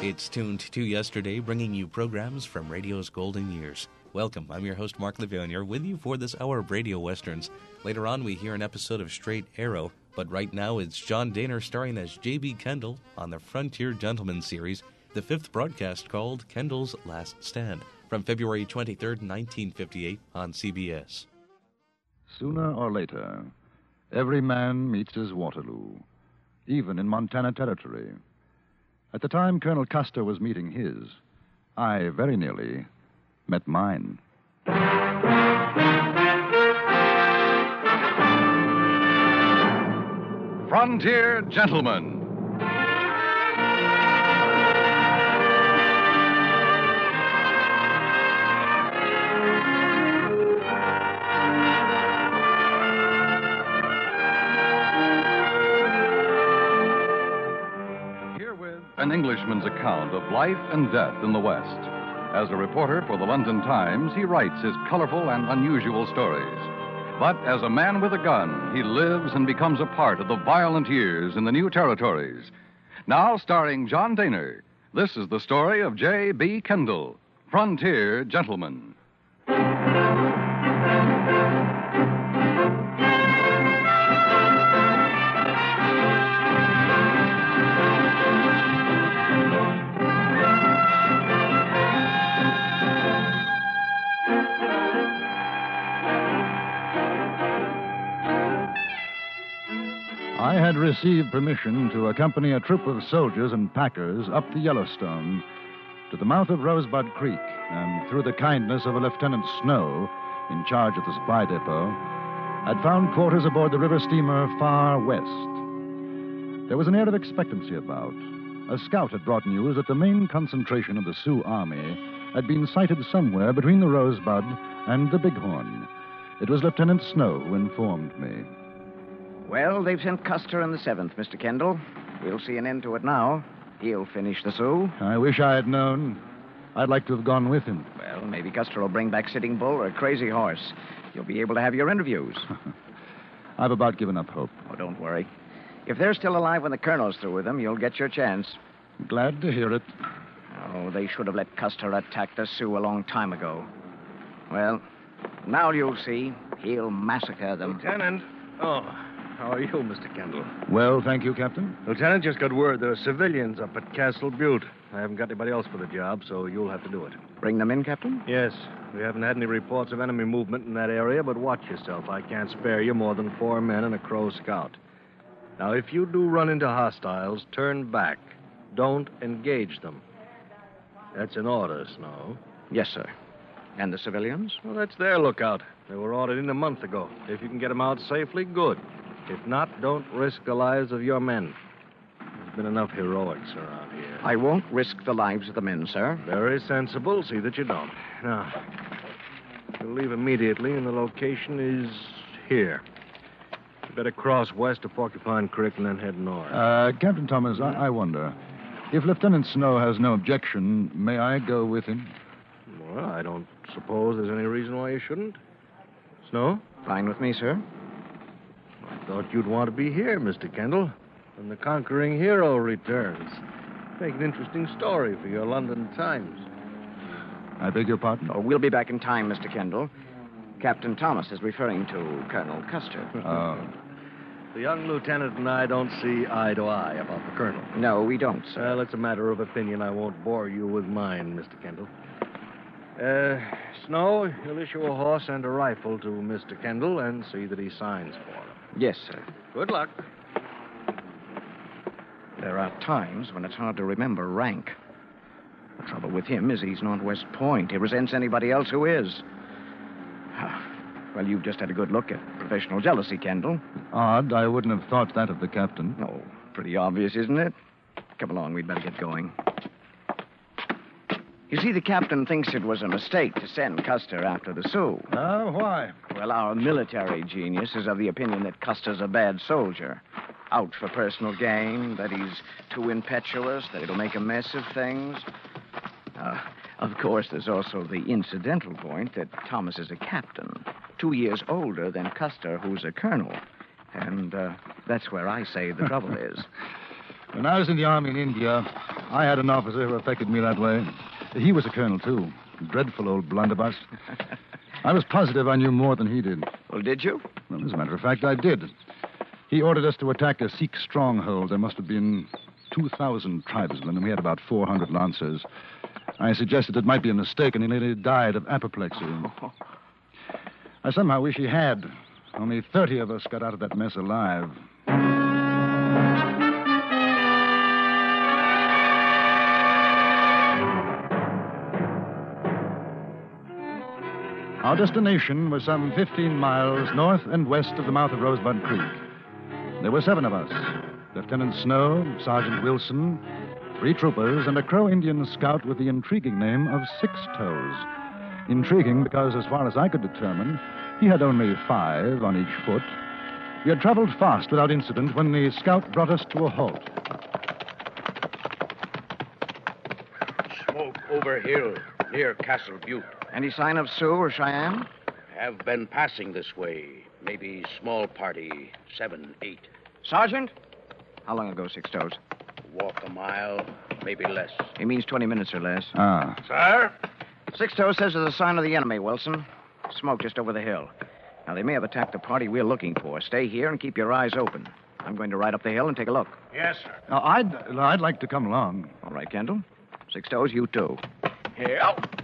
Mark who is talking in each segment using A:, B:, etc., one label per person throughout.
A: It's tuned to yesterday, bringing you programs from radio's golden years. Welcome, I'm your host, Mark Levanier, with you for this hour of Radio Westerns. Later on, we hear an episode of Straight Arrow, but right now it's John Dehner starring as J.B. Kendall on the Frontier Gentleman series, the fifth broadcast called Kendall's Last Stand, from February 23rd, 1958 on CBS.
B: Sooner or later, every man meets his Waterloo, even in Montana Territory. At the time Colonel Custer was meeting his, I very nearly met mine. Frontier Gentleman. An Englishman's account of life and death in the West. As a reporter for the London Times, he writes his colorful and unusual stories. But as a man with a gun, he lives and becomes a part of the violent years in the new territories. Now, starring John Dehner, this is the story of J.B. Kendall, Frontier Gentleman. I had received permission to accompany a troop of soldiers and packers up the Yellowstone to the mouth of Rosebud Creek, and through the kindness of a Lieutenant Snow, in charge of the supply depot, had found quarters aboard the river steamer Far West. There was an air of expectancy about. A scout had brought news that the main concentration of the Sioux Army had been sighted somewhere between the Rosebud and the Bighorn. It was Lieutenant Snow who informed me.
C: Well, they've sent Custer in the 7th, Mr. Kendall. We'll see an end to it now. He'll finish the Sioux.
B: I wish I had known. I'd like to have gone with him.
C: Well, maybe Custer will bring back Sitting Bull or a Crazy Horse. You'll be able to have your interviews.
B: I've about given up hope.
C: Oh, don't worry. If they're still alive when the colonel's through with them, you'll get your chance.
B: Glad to hear it.
C: Oh, they should have let Custer attack the Sioux a long time ago. Well, now you'll see. He'll massacre them.
D: Lieutenant. Oh, how are you, Mr. Kendall?
B: Well, thank you, Captain.
D: Lieutenant, just got word there are civilians up at Castle Butte. I haven't got anybody else for the job, so you'll have to do it.
C: Bring them in, Captain?
D: Yes. We haven't had any reports of enemy movement in that area, but watch yourself. I can't spare you more than 4 men and a Crow scout. Now, if you do run into hostiles, turn back. Don't engage them. That's an order, Snow.
C: Yes, sir. And the civilians?
D: Well, that's their lookout. They were ordered in a month ago. If you can get them out safely, good. If not, don't risk the lives of your men. There's been enough heroics around here.
C: I won't risk the lives of the men, sir.
D: Very sensible. See that you don't. Now, you'll leave immediately, and the location is here. You better cross west to Porcupine Creek and then head north.
B: Captain Thomas, I wonder. If Lieutenant Snow has no objection, may I go with him?
D: Well, I don't suppose there's any reason why you shouldn't. Snow?
C: Fine with me, sir.
D: I thought you'd want to be here, Mr. Kendall, when the conquering hero returns. Make an interesting story for your London Times.
B: I beg your pardon?
C: Oh, we'll be back in time, Mr. Kendall. Captain Thomas is referring to Colonel Custer.
B: Oh.
D: The young lieutenant and I don't see eye to eye about the colonel.
C: No, we don't, sir.
D: Well, it's a matter of opinion. I won't bore you with mine, Mr. Kendall. Snow, you'll issue a horse and a rifle to Mr. Kendall and see that he signs for them.
C: Yes, sir.
D: Good luck.
C: There are times when it's hard to remember rank. The trouble with him is he's not West Point. He resents anybody else who is. Well, you've just had a good look at professional jealousy, Kendall.
B: Odd. I wouldn't have thought that of the captain.
C: Oh, pretty obvious, isn't it? Come along, we'd better get going. You see, the captain thinks it was a mistake to send Custer after the Sioux.
B: Oh, why?
C: Well, our military genius is of the opinion that Custer's a bad soldier. Out for personal gain, that he's too impetuous, that it'll make a mess of things. Of course, there's also the incidental point that Thomas is a captain, 2 years older than Custer, who's a colonel. And that's where I say the trouble is.
B: When I was in the Army in India, I had an officer who affected me that way. He was a colonel, too. Dreadful old blunderbuss. I was positive I knew more than he did.
C: Well, did you?
B: Well, as a matter of fact, I did. He ordered us to attack a Sikh stronghold. There must have been 2,000 tribesmen, and we had about 400 lancers. I suggested it might be a mistake, and he nearly died of apoplexy. I somehow wish he had. Only 30 of us got out of that mess alive. Our destination was some 15 miles north and west of the mouth of Rosebud Creek. There were 7 of us. Lieutenant Snow, Sergeant Wilson, 3 troopers, and a Crow Indian scout with the intriguing name of Six Toes. Intriguing because, as far as I could determine, he had only 5 on each foot. We had traveled fast without incident when the scout brought us to a halt.
E: Smoke over hill near Castle Butte.
C: Any sign of Sioux or Cheyenne?
E: Have been passing this way. Maybe small party, 7, 8.
C: Sergeant? How long ago, Six Toes?
E: Walk a mile, maybe less.
C: He means 20 minutes or less.
B: Ah.
E: Sir?
C: Six Toes says there's a sign of the enemy, Wilson. Smoke just over the hill. Now, they may have attacked the party we're looking for. Stay here and keep your eyes open. I'm going to ride up the hill and take a look.
E: Yes, sir.
B: Now, I'd like to come along.
C: All right, Kendall. Six Toes, you too.
E: Here.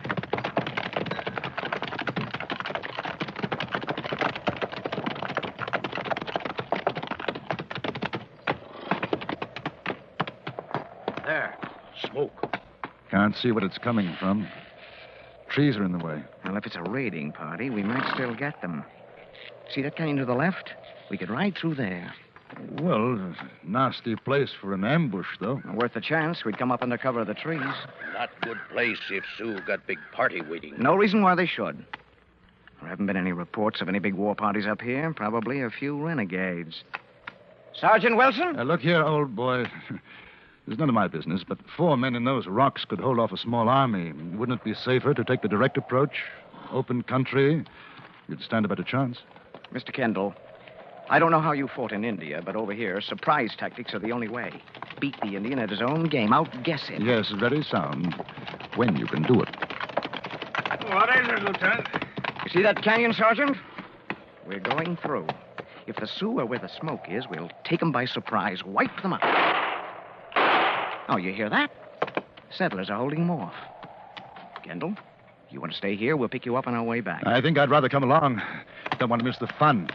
E: There. Smoke.
B: Can't see what it's coming from. Trees are in the way.
C: Well, if it's a raiding party, we might still get them. See that canyon to the left? We could ride through there.
B: Well, nasty place for an ambush, though.
C: Worth a chance. We'd come up under cover of the trees.
E: Not good place if Sioux got big party waiting.
C: No reason why they should. There haven't been any reports of any big war parties up here. Probably a few renegades. Sergeant Wilson?
B: Look here, old boy. It's none of my business, but 4 men in those rocks could hold off a small army. Wouldn't it be safer to take the direct approach? Open country. You'd stand a better chance.
C: Mr. Kendall, I don't know how you fought in India, but over here, surprise tactics are the only way. Beat the Indian at his own game. Outguess him.
B: Yes, very sound. When you can do it.
E: What is it, Lieutenant?
C: You see that canyon, Sergeant? We're going through. If the Sioux are where the smoke is, we'll take them by surprise, wipe them out. Oh, you hear that? Settlers are holding them off. Kendall, you want to stay here? We'll pick you up on our way back.
B: I think I'd rather come along. Don't want to miss the fun.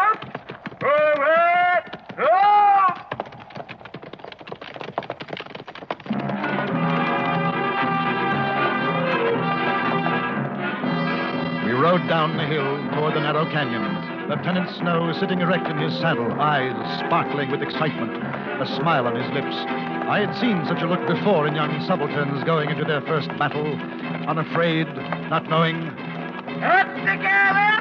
B: We rode down the hill toward the narrow canyon. Lieutenant Snow sitting erect in his saddle, eyes sparkling with excitement, a smile on his lips. I had seen such a look before in young subalterns going into their first battle, unafraid, not knowing.
E: Up together!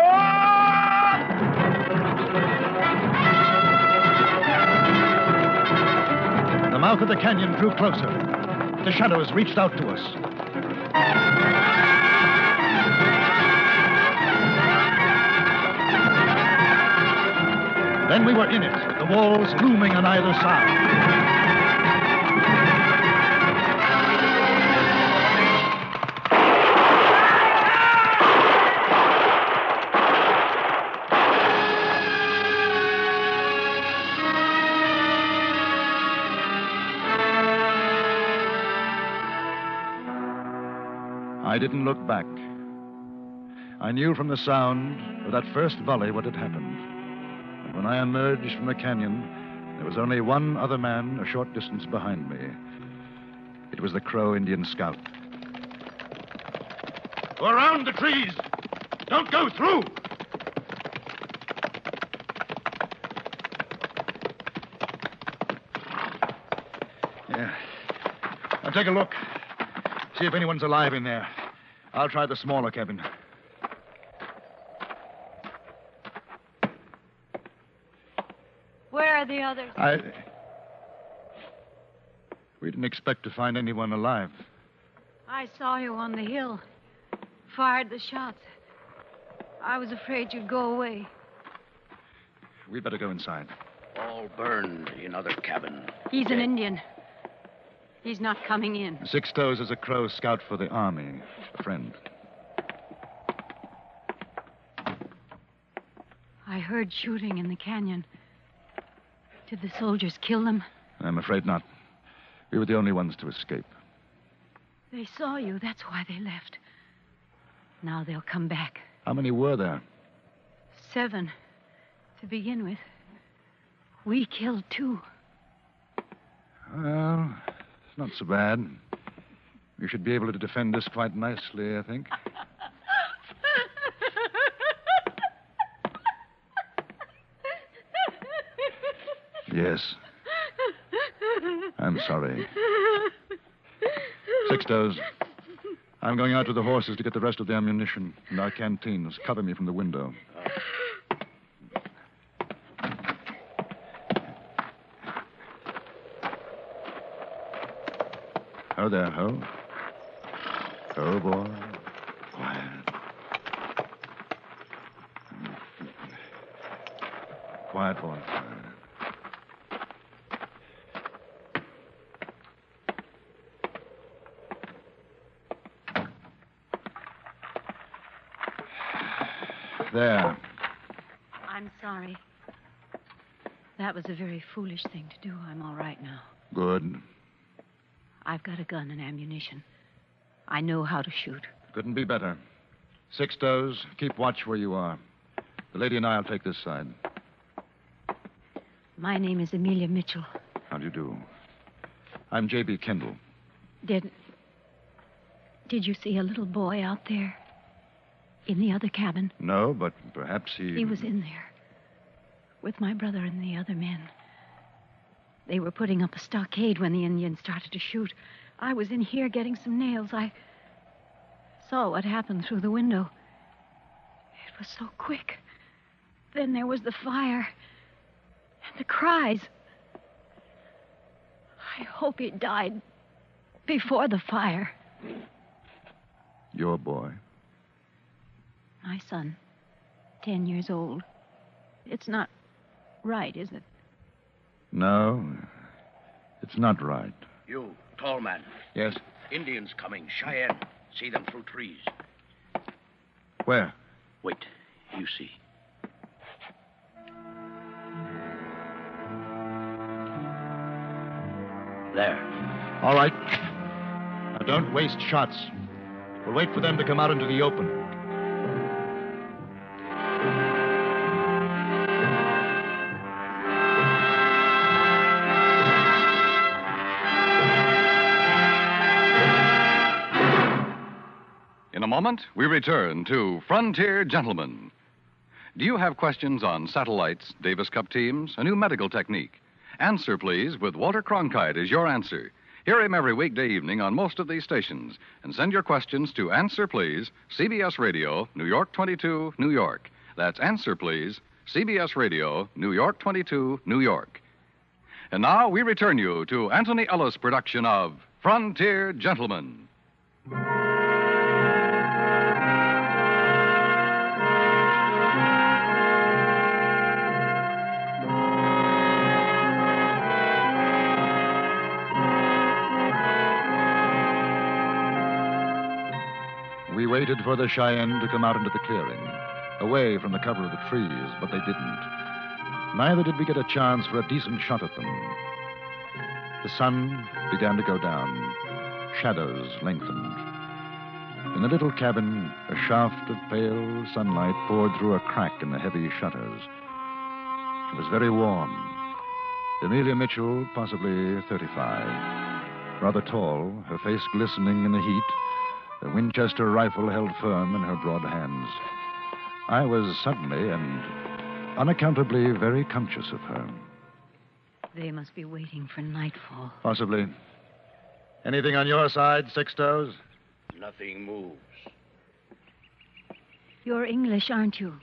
B: The mouth of the canyon drew closer. The shadows reached out to us. Then we were in it, the walls looming on either side. I didn't look back. I knew from the sound of that first volley what had happened. And when I emerged from the canyon, there was only one other man a short distance behind me. It was the Crow Indian scout. Go around the trees! Don't go through! Yeah. Now take a look. See if anyone's alive in there. I'll try the smaller cabin.
F: Where are the others?
B: We didn't expect to find anyone alive.
F: I saw you on the hill. Fired the shots. I was afraid you'd go away.
B: We'd better go inside.
E: All burned in other cabin.
F: He's an
E: Dead.
F: Indian. He's not coming in.
B: Sixtoes is a Crow scout for the Army. A friend.
F: I heard shooting in the canyon. Did the soldiers kill them?
B: I'm afraid not. We were the only ones to escape.
F: They saw you. That's why they left. Now they'll come back.
B: How many were there?
F: 7 to begin with. We killed 2.
B: Well, it's not so bad. We should be able to defend us quite nicely, I think. Yes. I'm sorry. Sixtoes, I'm going out to the horses to get the rest of the ammunition and our canteens. Cover me from the window. Ho there, Ho. Ho, boy. Quiet. Quiet, boy. There.
F: I'm sorry. That was a very foolish thing to do. I'm all right now.
B: Good.
F: I've got a gun and ammunition. I know how to shoot.
B: Couldn't be better. Sixtoes, keep watch where you are. The lady and I'll take this side.
F: My name is Amelia Mitchell.
B: How do you do? I'm J.B. Kendall.
F: Did you see a little boy out there? In the other cabin?
B: No, but perhaps he...
F: He was in there. With my brother and the other men. They were putting up a stockade when the Indians started to shoot. I was in here getting some nails. I saw what happened through the window. It was so quick. Then there was the fire. And the cries. I hope he died before the fire.
B: Your boy?
F: My son. 10 years old. It's not right, is it?
B: No, it's not right.
E: You, tall man.
B: Yes?
E: Indians coming. Cheyenne. See them through trees.
B: Where?
E: Wait. You see. There.
B: All right. Now, don't waste shots. We'll wait for them to come out into the open.
G: In a moment, we return to Frontier Gentlemen. Do you have questions on satellites, Davis Cup teams, a new medical technique? Answer, please, with Walter Cronkite as your answer. Hear him every weekday evening on most of these stations. And send your questions to Answer, Please, CBS Radio, New York 22, New York. That's Answer, Please, CBS Radio, New York 22, New York. And now we return you to Anthony Ellis' production of Frontier Gentlemen.
B: We waited for the Cheyenne to come out into the clearing, away from the cover of the trees, but they didn't. Neither did we get a chance for a decent shot at them. The sun began to go down. Shadows lengthened. In the little cabin, a shaft of pale sunlight poured through a crack in the heavy shutters. It was very warm. Amelia Mitchell, possibly 35. Rather tall, her face glistening in the heat, the Winchester rifle held firm in her broad hands. I was suddenly and unaccountably very conscious of her.
F: They must be waiting for nightfall.
B: Possibly. Anything on your side, Sixtoes?
E: Nothing moves.
F: You're English, aren't you?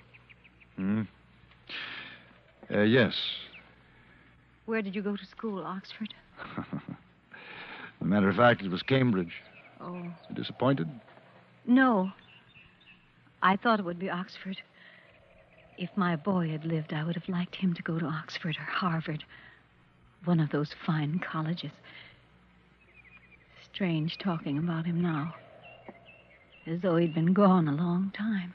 B: Yes.
F: Where did you go to school, Oxford?
B: As a matter of fact, it was Cambridge.
F: Oh.
B: Disappointed?
F: No. I thought it would be Oxford. If my boy had lived, I would have liked him to go to Oxford or Harvard. One of those fine colleges. Strange talking about him now. As though he'd been gone a long time.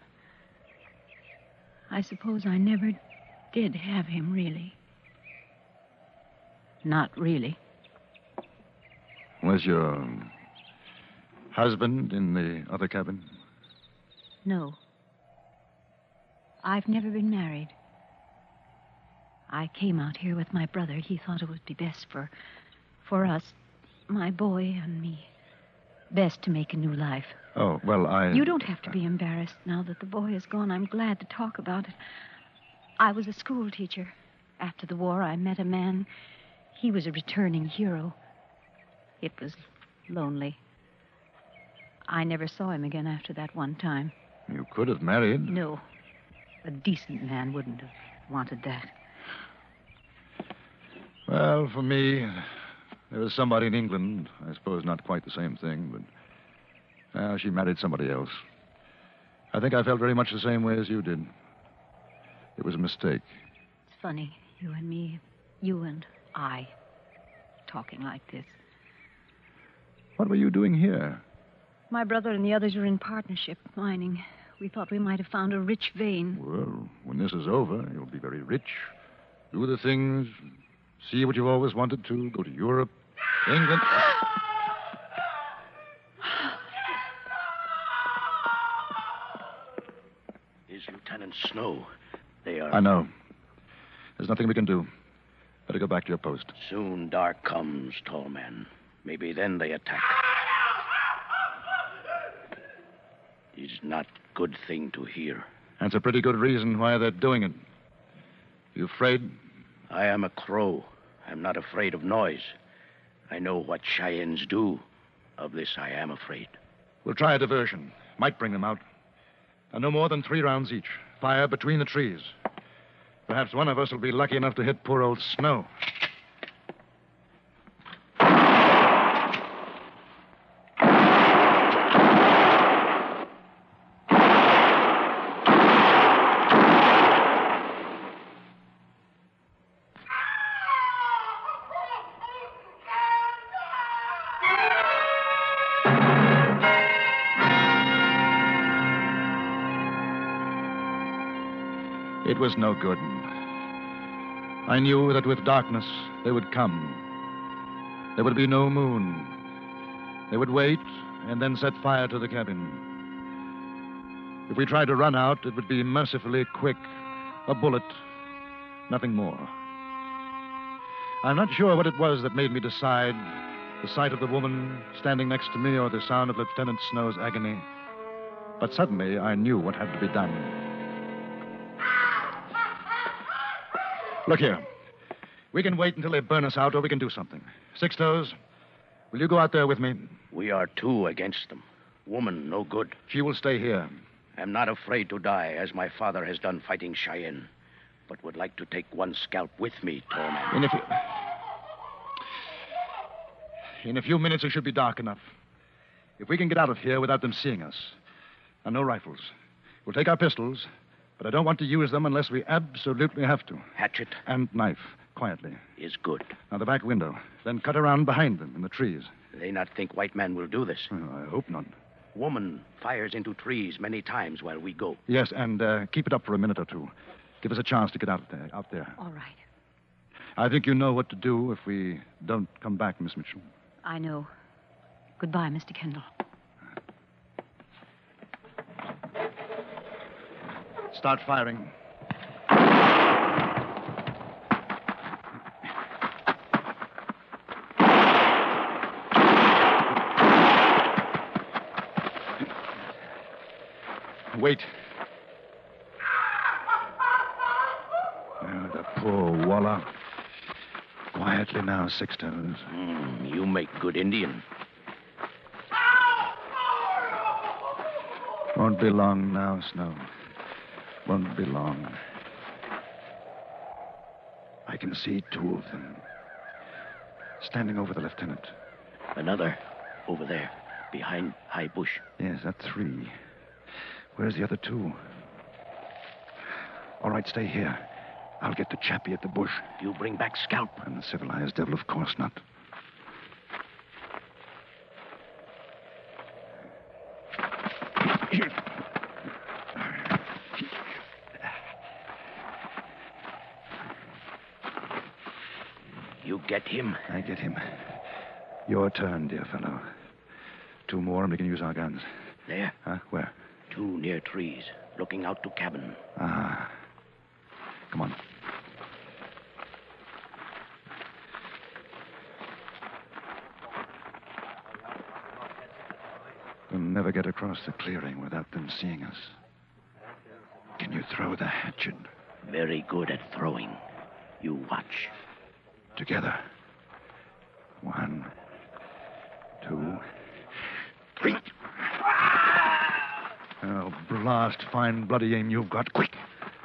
F: I suppose I never did have him, really. Not really.
B: Was your husband in the other cabin?
F: No. I've never been married. I came out here with my brother. He thought it would be best for us, my boy and me. Best to make a new life.
B: Oh, well,
F: You don't have to be embarrassed now that the boy is gone. I'm glad to talk about it. I was a school teacher. After the war, I met a man. He was a returning hero. It was lonely. I never saw him again after that one time.
B: You could have married.
F: No. A decent man wouldn't have wanted that.
B: Well, for me, there was somebody in England. I suppose not quite the same thing, but she married somebody else. I think I felt very much the same way as you did. It was a mistake.
F: It's funny, you and me, you and I, talking like this.
B: What were you doing here?
F: My brother and the others were in partnership, mining. We thought we might have found a rich vein.
B: Well, when this is over, you'll be very rich. Do the things, see what you've always wanted to, go to Europe, England.
E: Is Lieutenant Snow. They are...
B: I know. There's nothing we can do. Better go back to your post.
E: Soon dark comes, tall man. Maybe then they attack. Is not good thing to hear.
B: That's a pretty good reason why they're doing it. You afraid?
E: I am a crow. I'm not afraid of noise. I know what Cheyennes do. Of this I am afraid.
B: We'll try a diversion. Might bring them out. And no more than 3 rounds each. Fire between the trees. Perhaps one of us will be lucky enough to hit poor old Snow. It was no good. I knew that with darkness they would come. There would be no moon. They would wait and then set fire to the cabin. If we tried to run out, it would be mercifully quick. A bullet, nothing more. I'm not sure what it was that made me decide. The sight of the woman standing next to me or the sound of Lieutenant Snow's agony. But suddenly I knew what had to be done. Look here. We can wait until they burn us out, or we can do something. Sixtoes, will you go out there with me?
E: We are 2 against them. Woman, no good.
B: She will stay here.
E: I'm not afraid to die, as my father has done fighting Cheyenne, but would like to take one scalp with me, tall man.
B: In a few minutes, it should be dark enough. If we can get out of here without them seeing us. And no rifles. We'll take our pistols, but I don't want to use them unless we absolutely have to.
E: Hatchet?
B: And knife, quietly.
E: Is good.
B: Now, the back window. Then cut around behind them in the trees.
E: They not think white man will do this.
B: I hope not.
E: Woman fires into trees many times while we go.
B: Yes, and keep it up for a minute or two. Give us a chance to get out there.
F: All right.
B: I think you know what to do if we don't come back, Miss Mitchell.
F: I know. Goodbye, Mr. Kendall.
B: Start firing. Wait. Oh, the poor Walla. Quietly now, Sixtoes.
E: You make good Indian.
B: Won't be long now, Snow. Won't be long. I can see 2 of them. Standing over the lieutenant.
E: Another over there, behind high bush.
B: Yes, that's 3. Where's the other 2? All right, stay here. I'll get the chappie at the bush.
E: You bring back Scalp.
B: And the civilized devil, of course not.
E: You get him?
B: I get him. Your turn, dear fellow. 2 more and we can use our guns.
E: There.
B: Huh? Where?
E: 2 near trees, looking out to cabin.
B: Ah. Come on. We'll never get across the clearing without them seeing us. Can you throw the hatchet?
E: Very good at throwing. You watch.
B: Together. 1, 2, 3. Oh, blast. Fine bloody aim you've got. Quick.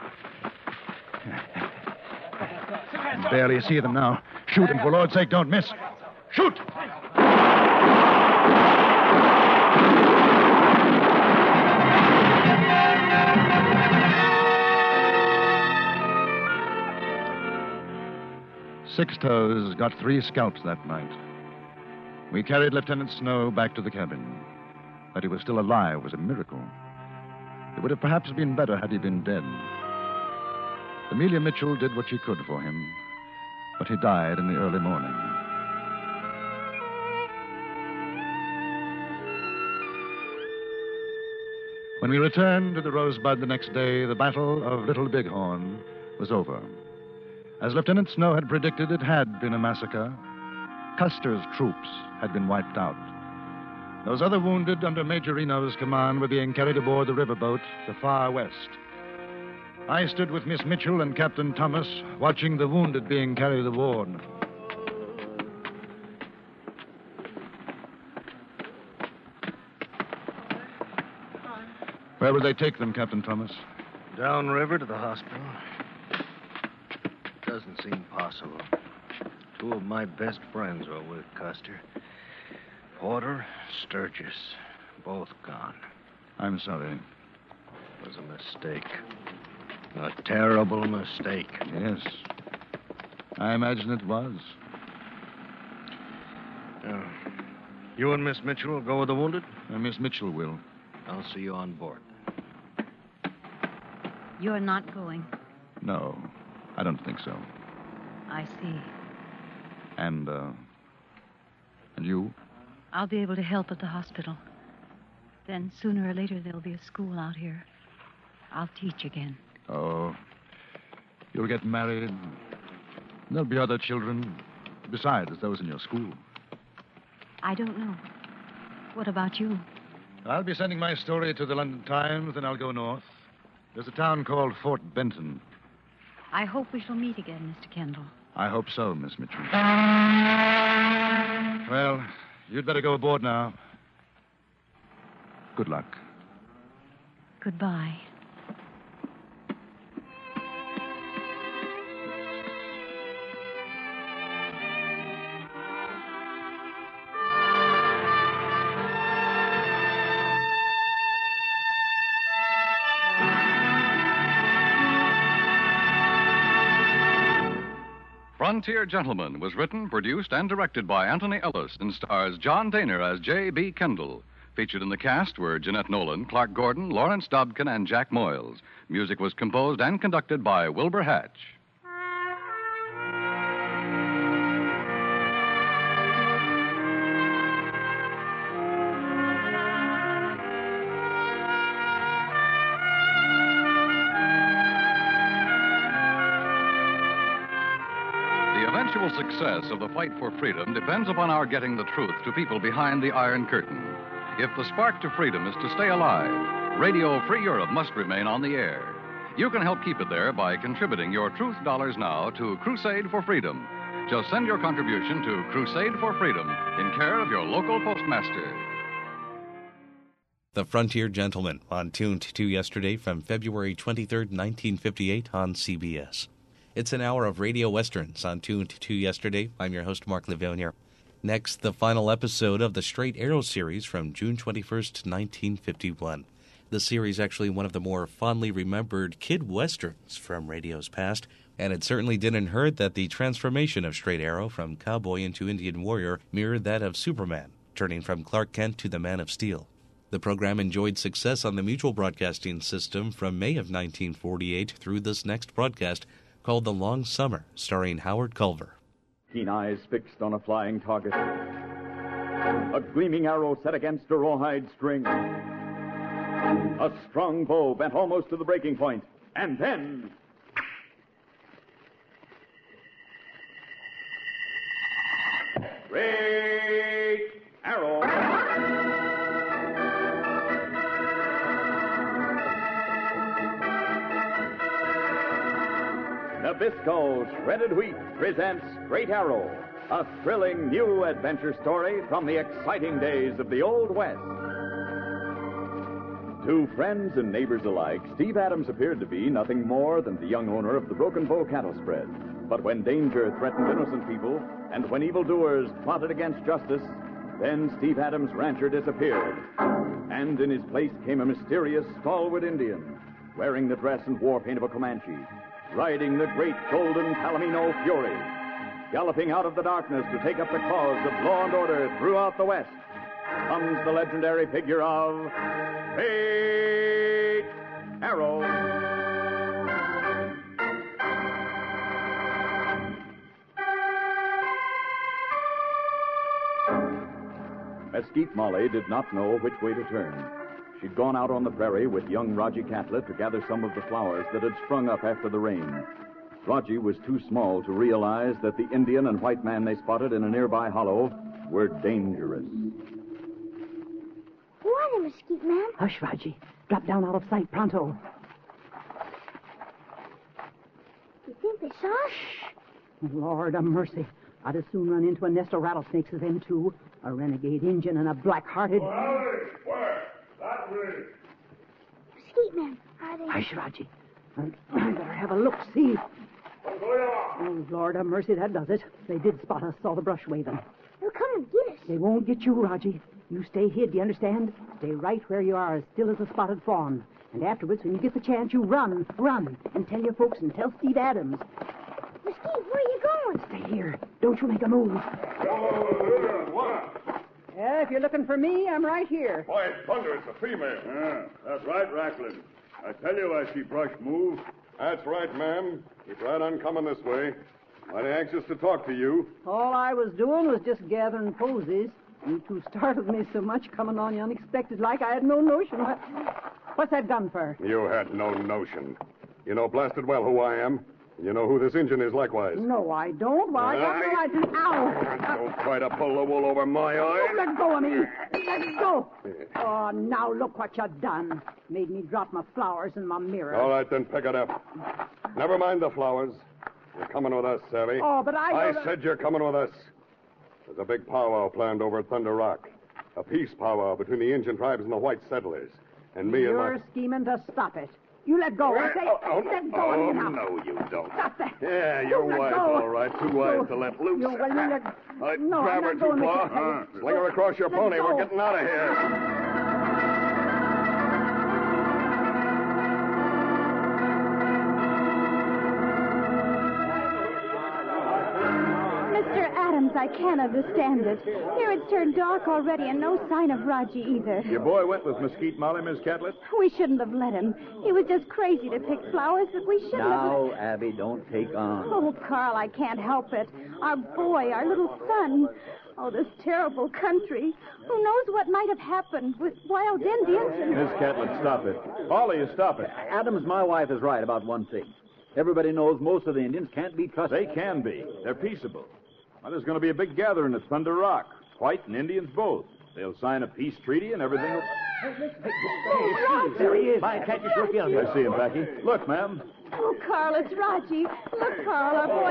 B: Barely see them now. Shoot them, for Lord's sake, don't miss. Shoot! Six Toes got 3 scalps that night. We carried Lieutenant Snow back to the cabin. That he was still alive was a miracle. It would have perhaps been better had he been dead. Amelia Mitchell did what she could for him, but he died in the early morning. When we returned to the Rosebud the next day, the Battle of Little Bighorn was over. As Lieutenant Snow had predicted, it had been a massacre. Custer's troops had been wiped out. Those other wounded under Major Reno's command were being carried aboard the riverboat, the Far West. I stood with Miss Mitchell and Captain Thomas, watching the wounded being carried aboard. Where will they take them, Captain Thomas?
D: Downriver to the hospital. Doesn't seem possible. 2 of my best friends are with Custer. Porter, Sturgis, both gone.
B: I'm sorry.
D: It was a mistake. A terrible mistake.
B: Yes. I imagine it was.
D: You and Miss Mitchell will go with the wounded?
B: Miss Mitchell will.
D: I'll see you on board.
F: You're not going.
B: No, I don't think so.
F: I see.
B: And you?
F: I'll be able to help at the hospital. Then sooner or later there'll be a school out here. I'll teach again.
B: Oh, you'll get married. There'll be other children, besides those in your school.
F: I don't know. What about you?
B: I'll be sending my story to the London Times, then I'll go north. There's a town called Fort Benton.
F: I hope we shall meet again, Mr. Kendall.
B: I hope so, Miss Mitchell. Well, you'd better go aboard now. Good luck.
F: Goodbye.
G: Frontier Gentleman was written, produced, and directed by Anthony Ellis and stars John Daner as J.B. Kendall. Featured in the cast were Jeanette Nolan, Clark Gordon, Lawrence Dobkin, and Jack Moyles. Music was composed and conducted by Wilbur Hatch. The eventual success of the fight for freedom depends upon our getting the truth to people behind the Iron Curtain. If the spark to freedom is to stay alive, Radio Free Europe must remain on the air. You can help keep it there by contributing your truth dollars now to Crusade for Freedom. Just send your contribution to Crusade for Freedom in care of your local postmaster.
A: The Frontier Gentleman on Tuned to Yesterday from February 23rd, 1958 on CBS. It's an hour of radio westerns on Tuned to Yesterday. I'm your host, Mark Livonier. Next, the final episode of the Straight Arrow series from June 21st, 1951. The series actually one of the more fondly remembered kid westerns from radio's past, and it certainly didn't hurt that the transformation of Straight Arrow from cowboy into Indian warrior mirrored that of Superman, turning from Clark Kent to the Man of Steel. The program enjoyed success on the Mutual Broadcasting System from May of 1948 through this next broadcast called The Long Summer, starring Howard Culver.
H: Keen eyes fixed on a flying target. A gleaming arrow set against a rawhide string. A strong bow bent almost to the breaking point. And then... Great arrow! Nabisco Shredded Wheat presents Great Arrow, a thrilling new adventure story from the exciting days of the Old West. To friends and neighbors alike, Steve Adams appeared to be nothing more than the young owner of the Broken Bow cattle spread. But when danger threatened innocent people, and when evildoers plotted against justice, then Steve Adams' rancher disappeared. And in his place came a mysterious, stalwart Indian, wearing the dress and war paint of a Comanche, riding the great golden Palomino Fury, galloping out of the darkness to take up the cause of law and order throughout the West, comes the legendary figure of Great Arrow. Mesquite Molly did not know which way to turn. She'd gone out on the prairie with young Raji Catlett to gather some of the flowers that had sprung up after the rain. Raji was too small to realize that the Indian and white man they spotted in a nearby hollow were dangerous.
I: Who are they, Mesquite Man?
J: Hush, Raji. Drop down out of sight, pronto.
I: You think they saw us?
J: Lord of mercy. I'd as soon run into a nest of rattlesnakes as them two. A renegade Injun and a black-hearted...
K: Where? That way.
I: Mesquite Men, are they...
J: Hush, Raji. I better have a look, see. Oh, Lord of mercy, that does it. They did spot us, saw the brush waving.
I: They'll come and get us.
J: They won't get you, Raji. You stay hid, do you understand? Stay right where you are, as still as a spotted fawn. And afterwards, when you get the chance, you run, and tell your folks and tell Steve Adams.
I: Mesquite, where are you going?
J: Stay here. Don't you make a move. Yeah, if you're looking for me, I'm right here.
K: Why, thunder, it's a female.
L: Yeah, that's right, Racklin. I tell you I see brush move.
K: That's right, ma'am. Keep right on coming this way. Mighty anxious to talk to you.
J: All I was doing was just gathering posies. You two startled me so much coming on you unexpected like I had no notion. What's that gun for?
K: You had no notion. You know blasted well who I am. You know who this Injun is likewise.
J: No, I don't. Why, I got no idea. Ow!
K: Don't try to pull the wool over my eyes.
J: Oh, let go of me. Let go. Oh, now look what you've done. Made me drop my flowers in my mirror.
K: All right, then pick it up. Never mind the flowers. You're coming with us, Savvy.
J: Oh, but
K: I said you're coming with us. There's a big powwow planned over at Thunder Rock. A peace powwow between the Indian tribes and the white settlers. And me and my...
J: You're scheming to stop it. You let go. I say, let go of me now.
K: No, you don't.
J: Stop that.
K: Yeah, you're wise, all right. Too wise to let loose.
J: You let... No,
K: grab her too far. Sling her across your pony. We're getting out of here.
F: I can't understand it. Here it's turned dark already and no sign of Raji either.
L: Your boy went with Mesquite Molly, Miss Catlett?
F: We shouldn't have let him. He was just crazy to pick flowers, but we shouldn't have...
H: Now, Abby, don't take on.
F: Oh, Carl, I can't help it. Our boy, our little son. Oh, this terrible country. Who knows what might have happened with wild Indians and...
L: Miss Catlett, stop it. All of you, stop it.
H: Adams, my wife is right about one thing. Everybody knows most of the Indians can't be trusted.
L: They can be. They're peaceable. Well, there's going to be a big gathering at Thunder Rock. White and Indians both. They'll sign a peace treaty and everything will...
H: There he is. Why can't you look in?
L: I see him, Becky. Look, ma'am.
F: Oh, Carl, it's Raji. Look, Carl, our boy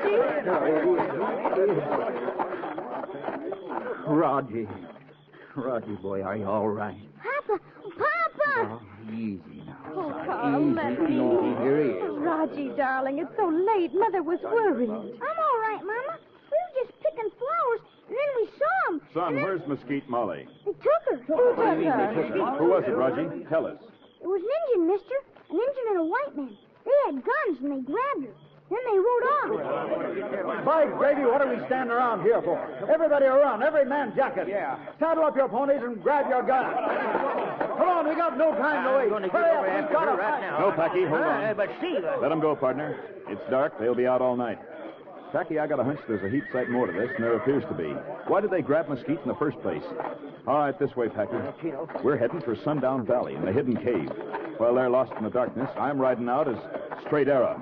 F: Raji.
H: Raji, boy, are you all right?
I: Papa!
H: Oh, easy now.
F: Oh, Carl, let me.
H: Here he is.
F: Raji, darling, it's so late. Mother was worried.
I: I'm all right, Mama. We were just picking flowers, and then we saw him,
L: Son, where's Mesquite Molly?
I: They took her. Who took her?
L: Who was it, Rogie? Tell us.
I: It was an Indian, mister. An Indian and a white man. They had guns and they grabbed her. Then they rode off.
M: By gravy, what are we standing around here for? Everybody run, every man jacket. Yeah. Saddle up your ponies and grab your guns. Come on, we got no time to wait. Hurry up, we've got to fight.
L: No, Packy, hold on.
M: But see,
L: Let them go, partner. It's dark. They'll be out all night. Packy, I got a hunch there's a heap sight more to this than there appears to be. Why did they grab Mesquite in the first place? All right, this way, Packy. We're heading for Sundown Valley in the hidden cave. While they're lost in the darkness, I'm riding out as Straight Arrow.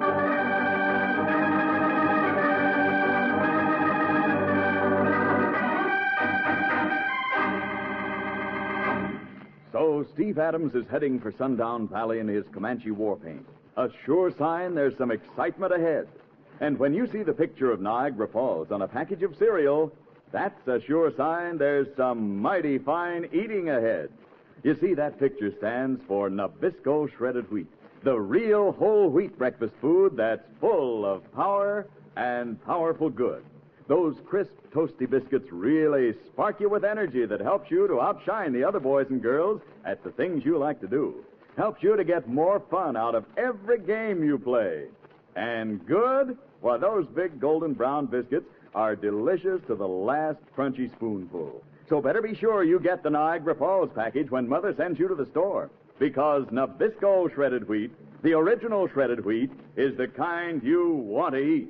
L: So Steve Adams is heading for Sundown Valley in his Comanche war paint. A sure sign there's some excitement ahead. And when you see the picture of Niagara Falls on a package of cereal, that's a sure sign there's some mighty fine eating ahead. You see, that picture stands for Nabisco shredded wheat, the real whole wheat breakfast food that's full of power and powerful good. Those crisp, toasty biscuits really spark you with energy that helps you to outshine the other boys and girls at the things you like to do. Helps you to get more fun out of every game you play. And good? Why, those big golden brown biscuits are delicious to the last crunchy spoonful. So better be sure you get the Niagara Falls package when Mother sends you to the store. Because Nabisco shredded wheat, the original shredded wheat, is the kind you want to eat.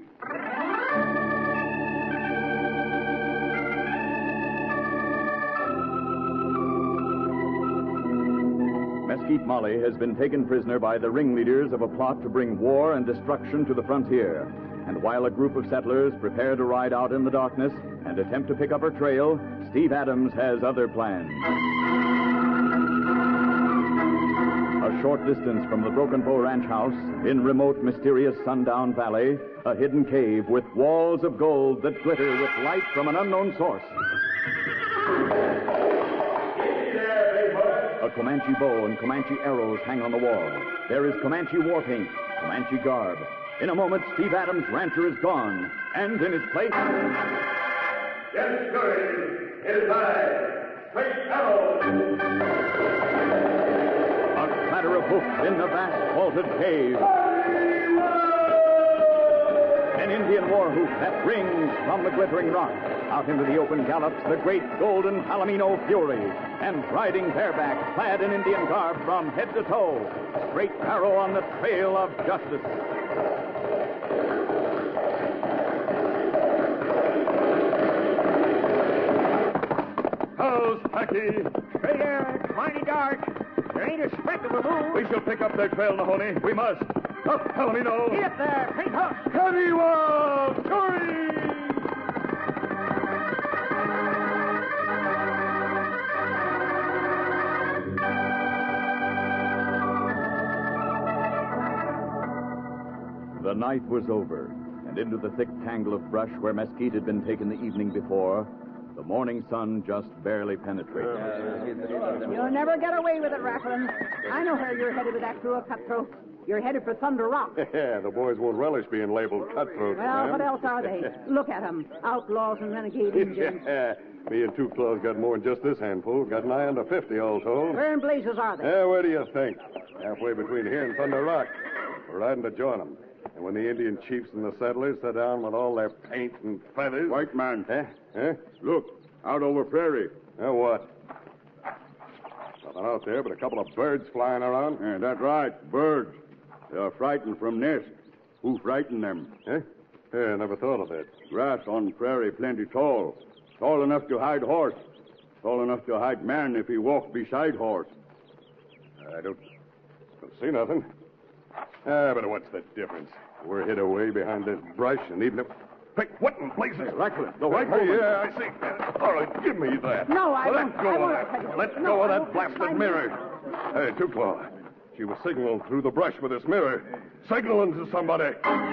L: Mesquite Molly has been taken prisoner by the ringleaders of a plot to bring war and destruction to the frontier. And while a group of settlers prepare to ride out in the darkness and attempt to pick up her trail, Steve Adams has other plans. A short distance from the Broken Bow Ranch house, in remote, mysterious Sundown Valley, a hidden cave with walls of gold that glitter with light from an unknown source. A Comanche bow and Comanche arrows hang on the wall. There is Comanche war paint, Comanche garb. In a moment, Steve Adams' rancher is gone, and in his place...
K: Yes, sir. It is I, Straight Arrow.
L: A clatter of hoofs in the vast vaulted cave. An Indian war whoop that rings from the glittering rock. Out into the open gallops the great golden Palomino Fury. And riding bareback, clad in Indian garb from head to toe, Straight Arrow on the trail of justice.
K: How's Packy?
M: Straight air, it's mighty dark. There ain't a speck of a moon.
K: We shall pick up their trail, Mahoney. We must. Up, Palomino.
M: Get there, Straight Hook.
K: Kaniwa! Hurry!
L: The night was over, and into the thick tangle of brush where Mesquite had been taken the evening before, the morning sun just barely penetrated.
J: You'll never get away with it, Rattling. I know where you're headed with that crew of cutthroats. You're headed for Thunder Rock.
K: Yeah, the boys won't relish being labeled cutthroats.
J: Well,
K: man.
J: what else are they? Look at them. Outlaws and renegade Indians.
K: Yeah, me and Two Claws got more than just this handful. Got nigh under 50, all told.
J: Where in blazes are they?
K: Yeah, where do you think? Halfway between here and Thunder Rock. We're riding to join them. And when the Indian chiefs and the settlers sit down with all their paint and feathers...
N: White man.
K: Eh?
N: Look, out over prairie.
K: What? Nothing out there but a couple of birds flying around.
N: Yeah, that's right, birds. They are frightened from nest. Who frightened them?
K: Yeah, I never thought of that.
N: Grass on prairie plenty tall. Tall enough to hide horse. Tall enough to hide man if he walk beside horse.
K: I don't see nothing. But what's the difference? We're hid away behind this brush and even if... Hey, what in blazes?
N: Hey, Rackland, the white woman.
K: Yeah, I see. All right, give me that.
J: No, I
K: Let
J: won't.
K: go of that. Let go of that blasted mirror. Hey, Two Claw. She was signaling through the brush with this mirror. Signaling to somebody.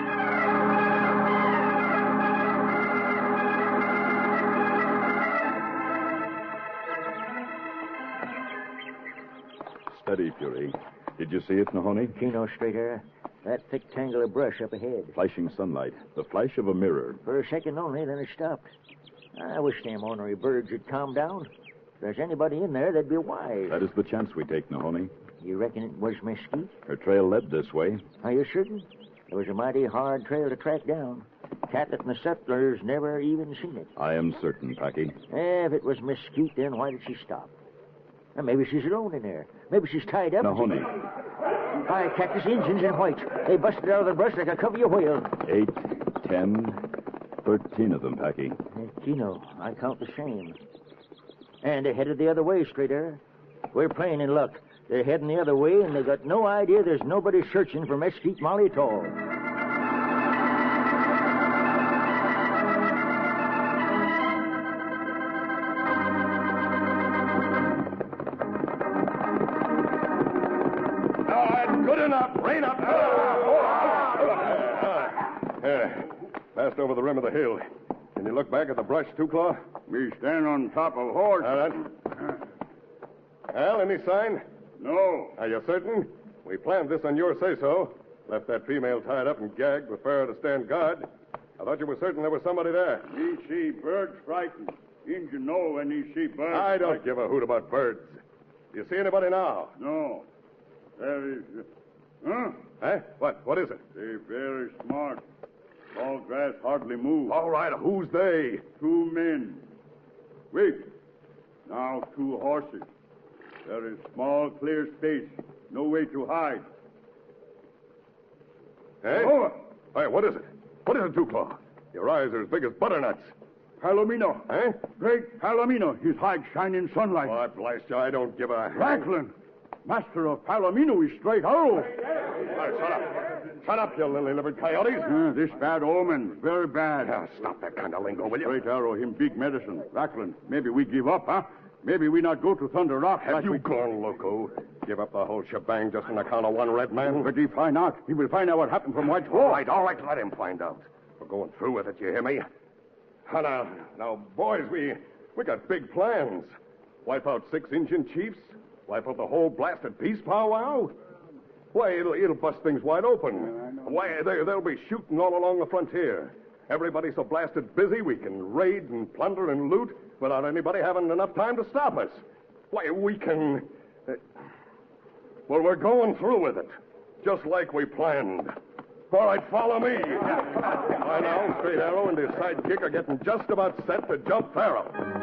L: Steady, Fury. Did you see it, Mahoney?
O: Keno, Straight Arrow. That thick tangle of brush up ahead.
L: Flashing sunlight. The flash of a mirror.
O: For a second only, then it stopped. I wish them ornery birds would calm down. If there's anybody in there, they'd be wise.
L: That is the chance we take, Mahoney.
O: You reckon it was Mesquite?
L: Her trail led this way.
O: Are you certain? It was a mighty hard trail to track down. Catlett and the settlers never even seen it.
L: I am certain, Packy.
O: If it was Mesquite, then why did she stop? Well, maybe she's alone in there. Maybe she's tied up.
L: Mahoney.
O: Hi, Cactus Indians in white. They busted out of the brush like a covey of whales.
L: 8, 10, 13 of them, Packy.
O: Keno, I count the same. And they're headed the other way, Straight Arrow. We're playing in luck. They're heading the other way, and they got no idea there's nobody searching for Mesquite Molly at all.
K: Good enough. Rain up. Passed over the rim of the hill. Can you look back at the brush, Two-Claw?
N: Me stand on top of horse.
K: All right. Al, any sign?
N: No.
K: Are you certain? We planned this on your say-so. Left that female tied up and gagged with Farrah to stand guard. I thought you were certain there was somebody there.
N: Me see birds frightened. Injun know when he see birds.
K: I don't give a hoot about birds. Do you see anybody now?
N: No. There is... Huh?
K: Eh? What? What is it?
N: They very smart. Tall grass hardly move.
K: All right, who's they?
N: 2 men. Wait. Now 2 horses. There is small, clear space. No way to hide.
K: Eh?
N: Over.
K: Hey, what is it? What is it, Two-Claw? Your eyes are as big as butternuts.
N: Palomino.
K: Eh?
N: Great Palomino. His hide shine in sunlight.
K: Why, blast you, I don't give a...
N: Racklin. Master of Palomino is Straight Arrow.
K: Hey, shut up. Shut up, you lily-livered coyotes.
N: This bad omen. Very bad.
K: Now, stop that kind of lingo, will you?
N: Straight Arrow, him big medicine. Racklin, maybe we give up, huh? Maybe we not go to Thunder Rock.
K: Have you gone loco? Give up the whole shebang just on account of one red man?
N: But he find out. He will find out what happened from White
K: All right, let him find out. We're going through with it, you hear me? Now, boys, we got big plans. Wipe out 6 Indian chiefs? Wipe out the whole blasted peace powwow? Why, it'll bust things wide open. Why, they'll be shooting all along the frontier. Everybody's so blasted busy we can raid and plunder and loot without anybody having enough time to stop us. Why, we can... Well, we're going through with it, just like we planned. All right, follow me. By now, Straight Arrow and his sidekick are getting just about set to jump Farrell.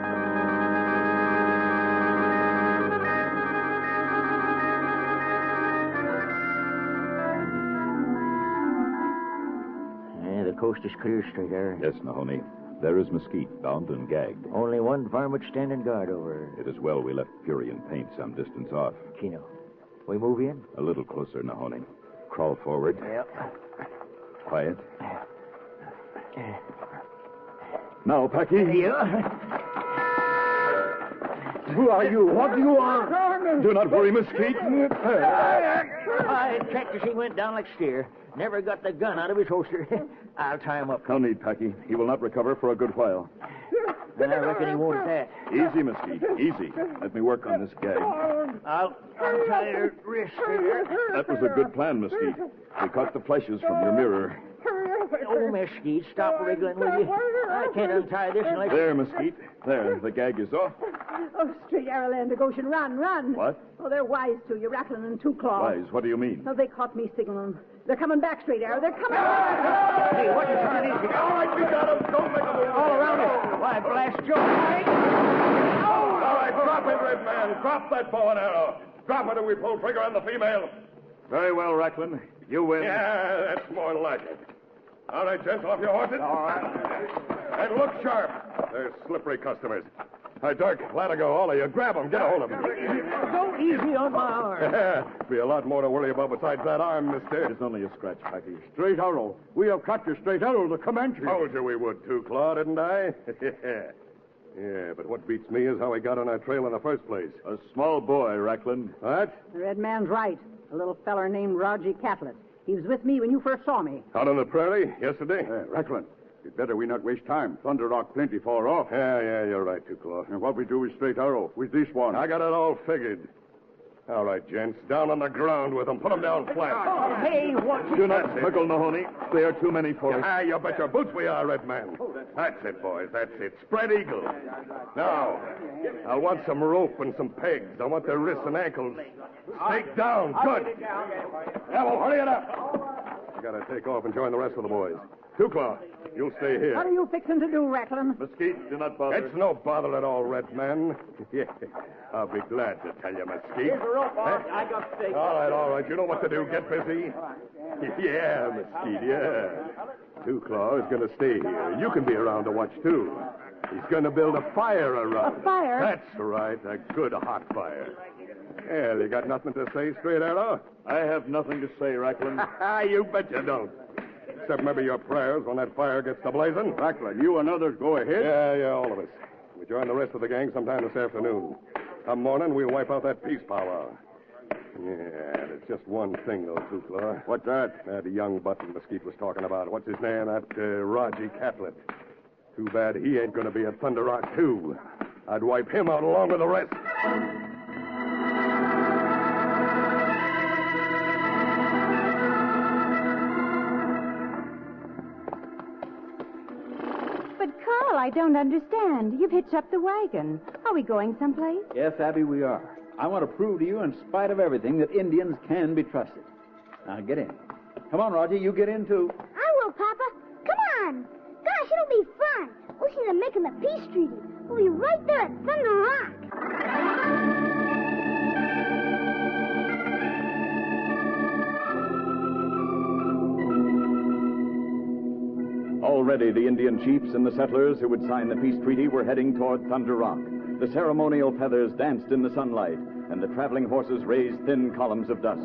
O: The coast is clear, Straight Arrow.
L: Yes, Mahoney. There is Mesquite, bound and gagged.
O: Only one varmint standing guard over her.
L: It is well we left Fury and Paint some distance off.
O: Keno, we move in?
L: A little closer, Mahoney. Crawl forward.
O: Yep.
L: Quiet. Now, Packy.
N: Who are you? What do you want?
L: Do not worry, Mesquite.
O: Cactus, he went down like steer. Never got the gun out of his holster. I'll tie him up.
L: No need, Packy. He will not recover for a good while.
O: And I reckon he won't that.
L: Easy, Mesquite. Easy. Let me work on this gag.
O: I'll untie your wrist here.
L: That was a good plan, Mesquite. We caught the flashes from your mirror.
O: Oh, Mesquite, stop wriggling, will you? I can't untie this unless...
L: There, Mesquite. There, the gag is off.
J: Oh, Straight Arrow, Land of Goshen, run.
L: What?
J: Oh, they're wise to you, Racklin and Two-Claw.
L: Wise? What do you mean?
J: Oh, they caught me signaling. They're coming back, Straight Arrow. They're coming.
O: Hey, what you trying to do?
K: All right, we got him. Don't make a move.
O: All around us. Why, blast Joe.
K: All right, drop it, Red Man. Drop that bow and arrow. Drop it and we pull trigger on the female.
L: Very well, Racklin. You win.
K: Yeah, that's more like it. All right, gents, off your horses.
N: All right.
K: And look sharp. They're slippery customers. Hi, Dirk, Latigo, all of you, grab them. Get a hold of them.
O: Go easy on my arm.
K: Be a lot more to worry about besides that arm, mister.
L: It's only a scratch, Packy.
N: Straight Arrow. We have captured Straight Arrow, the Comanche.
K: Told you we would, too, Claw, didn't I? Yeah, but what beats me is how he got on our trail in the first place.
L: A small boy, Racklin.
K: What?
J: The red man's right. A little feller named Raji Catlett. He was with me when you first saw me.
K: Out on the prairie yesterday?
N: Racklin, it's better we not waste time. Thunder Rock plenty far off.
K: Yeah, you're right, too, Claw.
N: And what we do with Straight Arrow, with this one.
K: I got it all figured. All right, gents. Down on the ground with them. Put them down flat.
J: Hey, what?
K: Do not
N: Struggle, Mahoney. They are too many for us.
K: Ah, you bet your boots we are, Red Man. That's it, boys. That's it. Spread eagle. Now, I want some rope and some pegs. I want their wrists and ankles. Stake down. Good. Neville, hurry it up. I gotta take off and join the rest of the boys. Two Claw, you'll stay here.
J: What are you fixing to do, Racklin?
N: Mesquite, do not bother.
K: It's no bother at all, Red Man. Yeah, I'll be glad to tell you, Mesquite.
J: Here's the rope, boss. I got stakes.
K: All right. You know what to do. Get busy. Yeah, Mesquite, yeah. Two Claw is going to stay here. You can be around to watch, too. He's going to build a fire around.
J: A fire?
K: That's right. A good hot fire. Well, you got nothing to say, Straight Arrow?
N: I have nothing to say, Racklin.
K: You bet you don't. Except maybe your prayers when that fire gets to blazing.
N: Racklin, you and others go ahead.
K: Yeah, all of us. We join the rest of the gang sometime this afternoon. Come morning, we'll wipe out that peace powwow. Yeah, there's just one thing, though, Two Claw.
N: What's that?
K: That young button Mesquite was talking about. What's his name? That Raji Catlett. Too bad he ain't going to be at Thunder Rock, too. I'd wipe him out along with the rest.
P: Carl, I don't understand. You've hitched up the wagon. Are we going someplace?
M: Yes, Abby, we are. I want to prove to you, in spite of everything, that Indians can be trusted. Now, get in. Come on, Roger, you get in, too.
I: I will, Papa. Come on. Gosh, it'll be fun. We'll see them making the peace treaty. We'll be right there at Thunder Rock.
L: Already the Indian chiefs and the settlers who would sign the peace treaty were heading toward Thunder Rock. The ceremonial feathers danced in the sunlight, and the traveling horses raised thin columns of dust.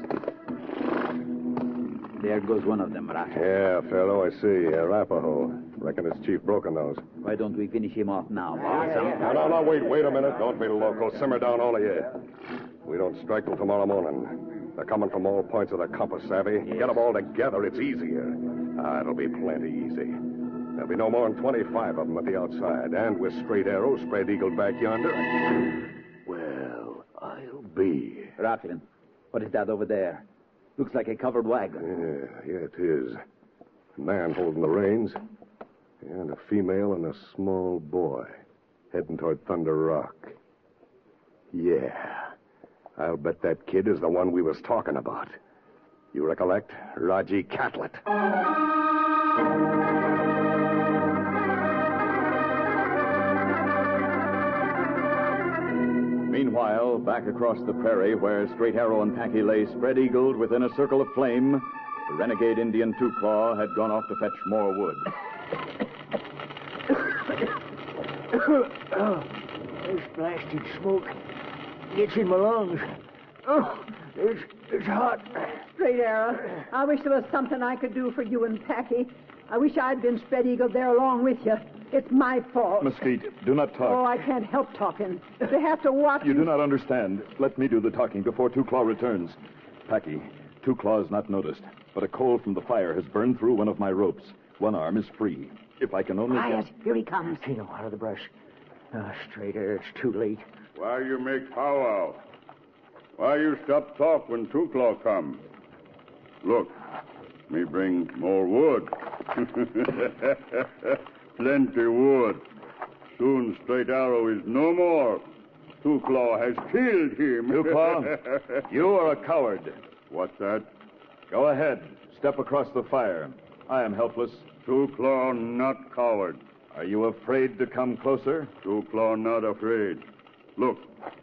M: There goes one of them, Roger.
K: Yeah, fellow, I see. Arapaho. Reckon it's Chief Broken Nose.
M: Why don't we finish him off now, boss?
K: No, wait a minute. Don't be loco. Simmer down, all of you. We don't strike till tomorrow morning. They're coming from all points of the compass, savvy?
M: Yes.
K: Get them all together, it's easier. It'll be plenty easy. There'll be no more than 25 of them at the outside, and with Straight Arrow spread eagle back yonder.
N: Well, I'll be.
M: Racklin, what is that over there? Looks like a covered wagon.
K: Yeah, it is. A man holding the reins, and a female and a small boy heading toward Thunder Rock. Yeah, I'll bet that kid is the one we was talking about. You recollect? Raji Catlett.
L: Meanwhile, back across the prairie where Straight Arrow and Packy lay spread-eagled within a circle of flame, the renegade Indian Two Claw had gone off to fetch more wood.
O: This blasted smoke gets in my lungs. Oh, it's hot.
J: Straight Arrow, I wish there was something I could do for you and Packy. I wish I'd been spread-eagled there along with you. It's my fault.
N: Mesquite, do not talk.
J: Oh, I can't help talking. They have to watch
N: You do not understand. Let me do the talking before Two Claw returns. Packy, Two Claw is not noticed, but a coal from the fire has burned through one of my ropes. One arm is free. If I can only...
J: Quiet. Here he comes.
O: You know, out of the brush. Straight Arrow, it's too late.
N: Why you make powwow? Why you stop talk when Two Claw come? Look, me bring more wood. Plenty wood. Soon Straight Arrow is no more. Two Claw has killed him.
L: Two Claw, you are a coward.
N: What's that?
L: Go ahead. Step across the fire. I am helpless.
N: Two Claw not coward.
L: Are you afraid to come closer?
N: Two Claw not afraid. Look.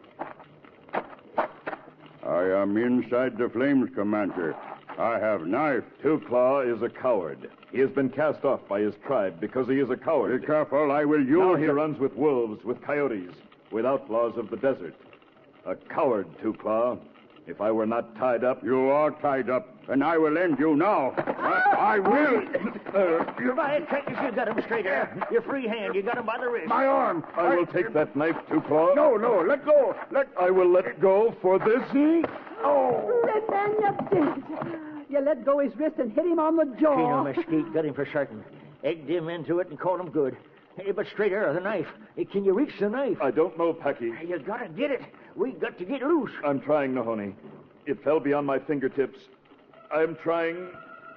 N: I am inside the flames, Commander. I have knife.
L: Two Claw is a coward. He has been cast off by his tribe because he is a coward.
N: Be careful, I will use...
L: Now he runs with wolves, with coyotes, with outlaws of the desert. A coward, Two Claw. If I were not tied up...
N: You are tied up, and I will end you now. I will.
O: You're by it, Texas. You got him Straight Arrow. Your free hand. You got him by the wrist.
N: My arm.
L: I will take that knife, Two Claw.
N: No, let go.
L: I will let go for this.
J: Oh! Red Man, you did. You let go his wrist and hit him on the jaw.
O: Pino Mesquite got him for certain. Egged him into it and caught him good. Hey, but straight arrow, the knife. Hey, can you reach the knife?
N: I don't know, Packy.
O: You gotta get it. We got to get loose.
N: I'm trying, Nahoni. It fell beyond my fingertips. I'm trying.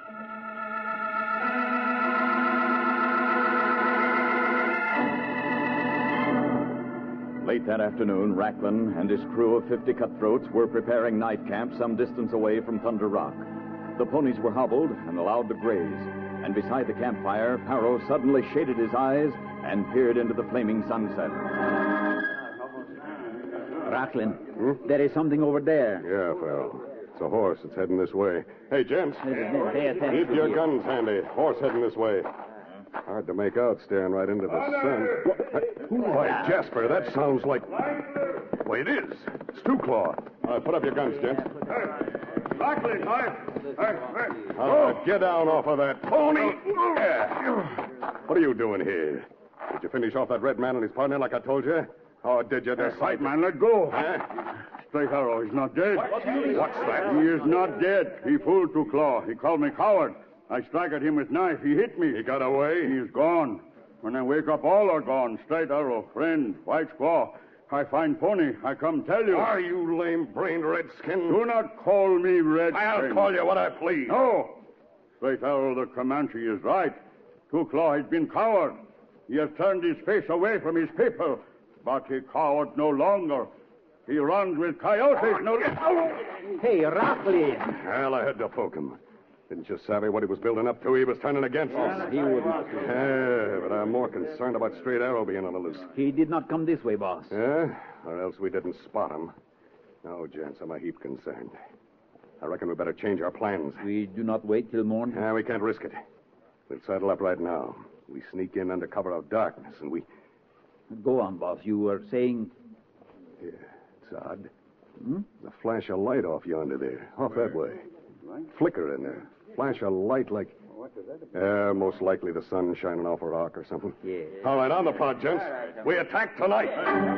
L: Late that afternoon, Racklin and his crew of 50 cutthroats were preparing night camp some distance away from Thunder Rock. The ponies were hobbled and allowed to graze, and beside the campfire, Parrow suddenly shaded his eyes and peered into the flaming sunset.
M: Racklin, there is something over there.
K: Yeah, Farrell. It's a horse. It's heading this way. Hey, gents.
M: Pay attention.
K: Keep your guns handy. Horse heading this way. Hard to make out staring right into the sun. Why, Jasper, that sounds like... Why, it is. It's Two Claw. All right, put up your guns, gents.
Q: Racklin,
K: Get down off of that pony. What are you doing here? Did you finish off that red man and his partner like I told you? Or did you decide...
Q: White man, let go.
K: Huh?
Q: Straight arrow, he's not dead.
K: What's that?
Q: He is not dead. He fooled Two Claw. He called me coward. I struck at him with knife. He hit me.
K: He got away?
Q: He's gone. When I wake up, all are gone. Straight arrow, friend, white squaw. I find pony. I come tell you.
K: Are you lame-brained redskin?
Q: Do not call me redskin.
K: I'll call you what I please.
Q: No. Straight arrow, the Comanche is right. Two Claw has been coward. He has turned his face away from his people. But he coward no longer. He runs with coyotes.
M: Hey, Racklin.
K: Well, I had to poke him. Didn't you savvy what he was building up to? He was turning against us.
M: He wouldn't.
K: Yeah, but I'm more concerned about Straight Arrow being on the loose.
M: He did not come this way, boss.
K: Yeah? Or else we didn't spot him. No, gents, I'm a heap concerned. I reckon we better change our plans.
M: We do not wait till morning?
K: Yeah, we can't risk it. We'll saddle up right now. We sneak in under cover of darkness, and we...
M: Go on, boss. You were saying...
K: Yeah, it's odd. There's a flash of light off yonder there. Off that way. Flicker in there. Flash of light like... most likely the sun shining off a rock or something.
M: Yeah.
K: All right, on the prod, gents. We attack tonight.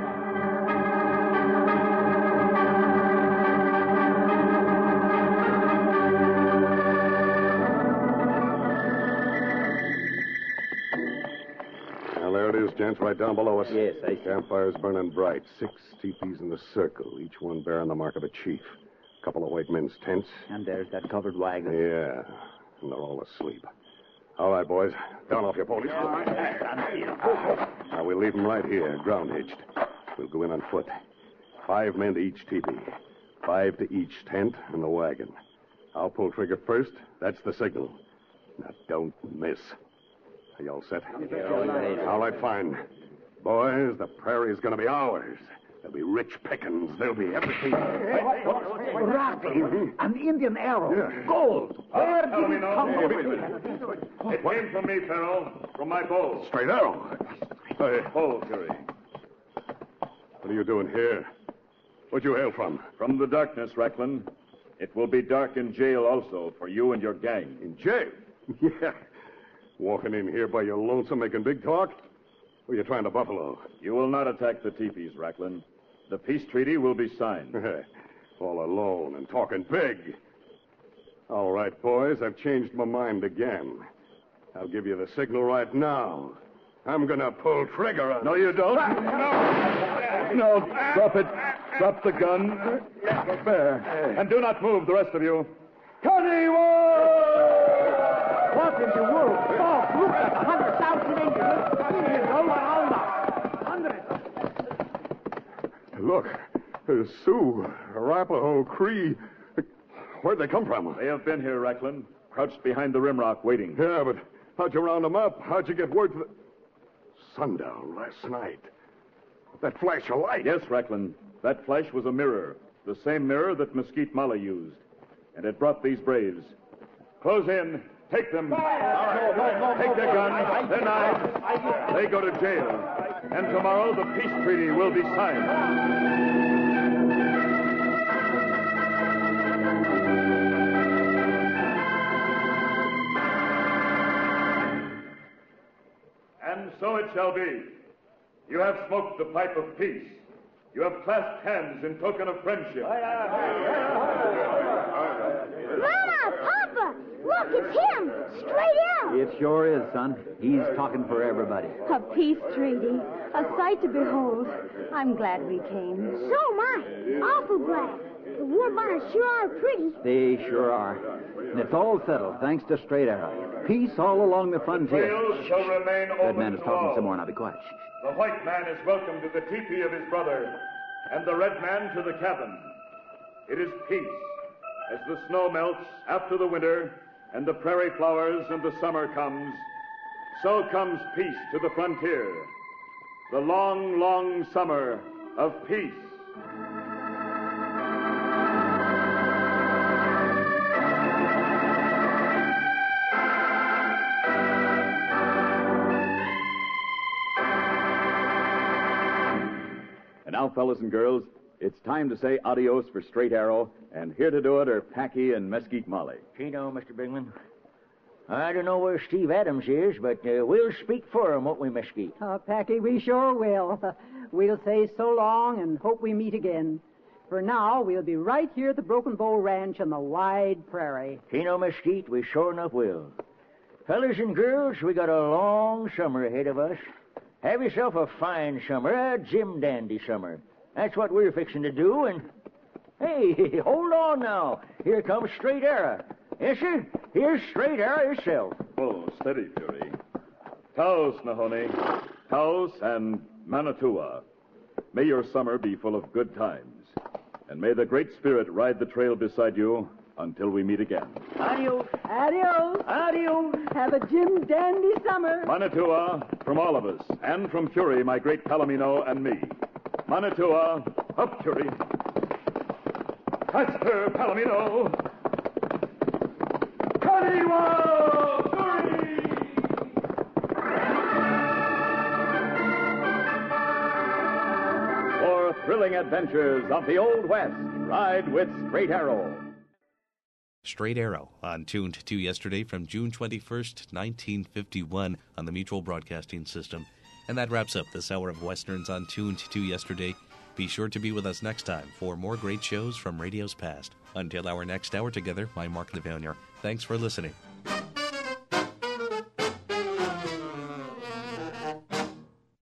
K: Well, there it is, gents, right down below us.
M: Yes, I see.
K: Campfire's burning bright. 6 teepees in the circle, each one bearing the mark of a chief. A couple of white men's tents.
M: And there's that covered wagon.
K: Yeah, and they're all asleep. All right, boys. Down off your ponies. Now, we'll leave them right here, ground hitched. We'll go in on foot. 5 men to each teepee. 5 to each tent and the wagon. I'll pull trigger first. That's the signal. Now, don't miss. Are you all set? All right, fine. Boys, the prairie's going to be ours. There'll be rich pickings. There'll be everything.
M: Racklin, an Indian arrow.
K: Yeah.
M: Gold. Where did it come from?
Q: It came from me, Farrell, from my bow.
K: Straight arrow. Hey,
Q: Bow, Curry.
K: what are you doing here? Where'd you hail from?
N: From the darkness, Racklin. It will be dark in jail also for you and your gang.
K: In jail? Yeah. Walking in here by your lonesome making big talk? Or are you trying to buffalo?
N: You will not attack the teepees, Racklin. The peace treaty will be signed.
K: All alone and talking big. All right, boys, I've changed my mind again. I'll give you the signal right now. I'm gonna pull trigger on...
N: No, you don't. No, drop it. Drop the gun. There. And do not move, the rest of you.
M: What in the world? Boss, look at 100,000 Indians. Indians all around us. Hundreds.
K: Look, there's Sioux, Arapaho, Cree. Where'd they come from?
N: They have been here, Racklin. Crouched behind the rimrock, waiting.
K: Yeah, but how'd you round them up? How'd you get word to the... Sundown last night. That flash of light.
N: Yes, Racklin. That flash was a mirror. The same mirror that Mesquite Molly used. And it brought these braves. Close in. Take them. Take their guns, their knives. They go to jail. And tomorrow the peace treaty will be signed. And so it shall be. You have smoked the pipe of peace. You have clasped hands in token of friendship.
I: Mama! Papa! Look, it's him! Straight Arrow!
M: It sure is, son. He's talking for everybody.
P: A peace treaty. A sight to behold. I'm glad we came.
I: So am I. Awful glad. The war bonnets sure are pretty.
M: They sure are. And it's all settled, thanks to Straight Arrow. Peace all along the frontier.
N: Wales shall remain
M: Red
N: open
M: man is
N: to
M: talking
N: all.
M: some more. Now be quiet.
N: The white man is welcome to the teepee of his brother, and the red man to the cabin. It is peace. As the snow melts after the winter, and the prairie flowers and the summer comes, so comes peace to the frontier. The long, long summer of peace.
L: And now, fellas and girls, it's time to say adios for Straight Arrow, and here to do it are Packy and Mesquite Molly.
O: Chino, Mr. Bigman. I don't know where Steve Adams is, but we'll speak for him, won't we, Mesquite?
J: Packy, we sure will. We'll say so long and hope we meet again. For now, we'll be right here at the Broken Bow Ranch on the wide prairie.
O: Chino, Mesquite, we sure enough will. Fellas and girls, we got a long summer ahead of us. Have yourself a fine summer, a Jim Dandy summer. That's what we're fixing to do, and... Hey, hold on now. Here comes Straight Arrow. Yes, sir. Here's Straight Arrow himself.
N: Oh, steady, Fury. Taos, Nahone. Taos and Manitoua. May your summer be full of good times. And may the Great Spirit ride the trail beside you until we meet again.
O: Adios.
J: Adios.
O: Adios.
J: Have a Jim Dandy summer.
N: Manitoua, from all of us, and from Fury, my great Palomino, and me. Manitoua, up, Fury. Faster, Palomino. Kaniwa, Fury!
L: For thrilling adventures of the Old West, ride with Straight Arrow.
A: Straight Arrow on Tuned to Yesterday from June 21st, 1951 on the Mutual Broadcasting System. And that wraps up this hour of Westerns on Tuned to Yesterday. Be sure to be with us next time for more great shows from radio's past. Until our next hour together, I'm Mark Levanier. Thanks for listening.